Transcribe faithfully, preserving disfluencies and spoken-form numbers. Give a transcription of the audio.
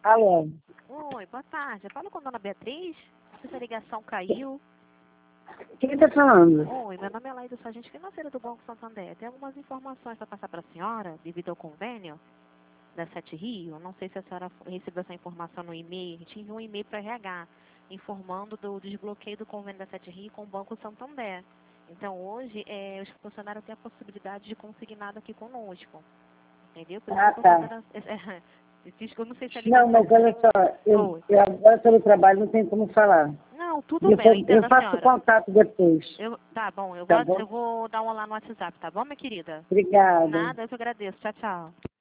Alô? Oi, boa tarde. Eu falo com a dona Beatriz. Essa ligação caiu. Quem está falando? Oi, meu nome é Laísa, sou agente financeira do Banco Santander. Tem algumas informações para passar para a senhora, devido ao convênio da Sete Rio. Não sei se a senhora recebeu essa informação no e-mail. A gente enviou um e-mail para R H, informando do desbloqueio do convênio da Sete Rio com o Banco Santander. Então, hoje, é, os funcionários têm a possibilidade de consignado aqui conosco. Entendeu? Por isso Ah, que eu tá. tô fazendo... Eu não sei se a Não, ligação... mas olha só, eu, Oi. eu agora pelo trabalho não tenho como falar. Não, tudo bem, eu Depois, entendo eu a faço senhora. contato depois, Eu, tá bom, eu tá vou, bom? eu vou dar um olá no WhatsApp, tá bom, minha querida? Obrigada. Nada, eu que agradeço. Tchau, tchau.